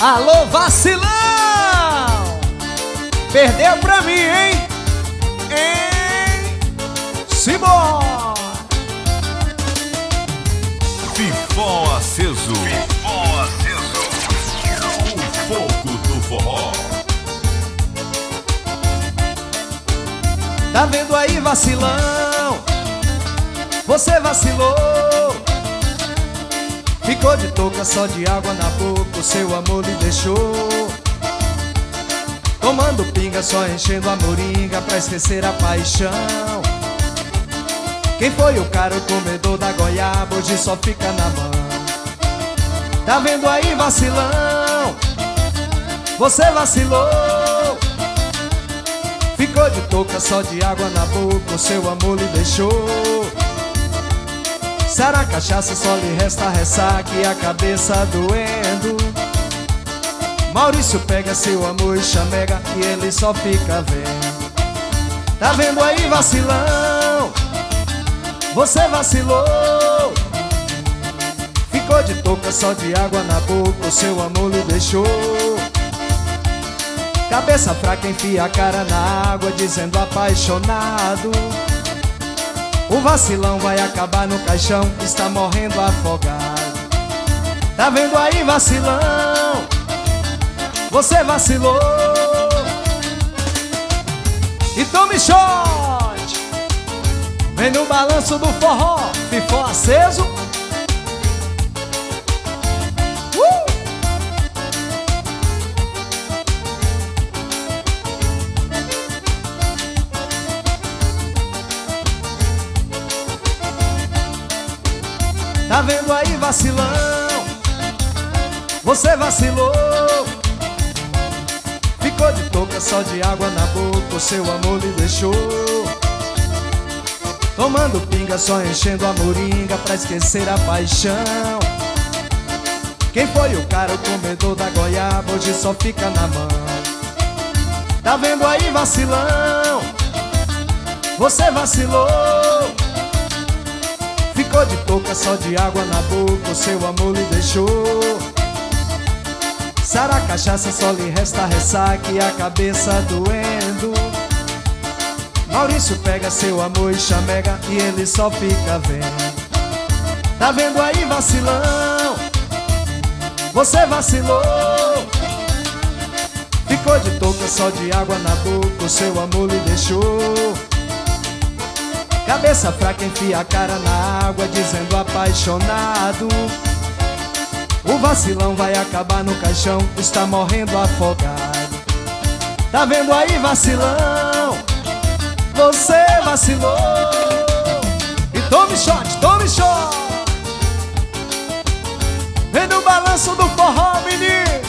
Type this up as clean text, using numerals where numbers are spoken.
Alô, vacilão! Perdeu pra mim, hein? Hein? Simbora! Fifó aceso. Fifó aceso. O fogo do forró. Tá vendo aí, vacilão? Você vacilou. Ficou de touca só de água na boca, o seu amor lhe deixou. Tomando pinga, só enchendo a moringa pra esquecer a paixão. Quem foi o cara, o comedor da goiaba, hoje só fica na mão. Tá vendo aí, vacilão? Você vacilou. Ficou de touca só de água na boca, o seu amor lhe deixou. Será a cachaça, só lhe resta ressaca e a cabeça doendo. Maurício pega seu amor e chamega e ele só fica vendo. Tá vendo aí, vacilão? Você vacilou. Ficou de touca só de água na boca, o seu amor lhe deixou. Cabeça fraca, enfia a cara na água, dizendo apaixonado. O vacilão vai acabar no caixão, está morrendo afogado. Tá vendo aí, vacilão? Você vacilou. E tome shot. Vem no balanço do forró, fifó aceso. Tá vendo aí, vacilão? Você vacilou. Ficou de touca só de água na boca, o seu amor lhe deixou. Tomando pinga, só enchendo a moringa pra esquecer a paixão. Quem foi o cara, o comedor da goiaba, hoje só fica na mão. Tá vendo aí, vacilão? Você vacilou. Ficou de touca só de água na boca, o seu amor lhe deixou. Será a cachaça, só lhe resta ressaca e a cabeça doendo. Maurício pega seu amor e chamega e ele só fica vendo. Tá vendo aí, vacilão? Você vacilou. Ficou de touca só de água na boca, o seu amor lhe deixou. Cabeça fraca, enfia a cara na água, dizendo apaixonado. O vacilão vai acabar no caixão, está morrendo afogado. Tá vendo aí, vacilão? Você vacilou. E tome shot, tome shot. Vem no balanço do forró, menino.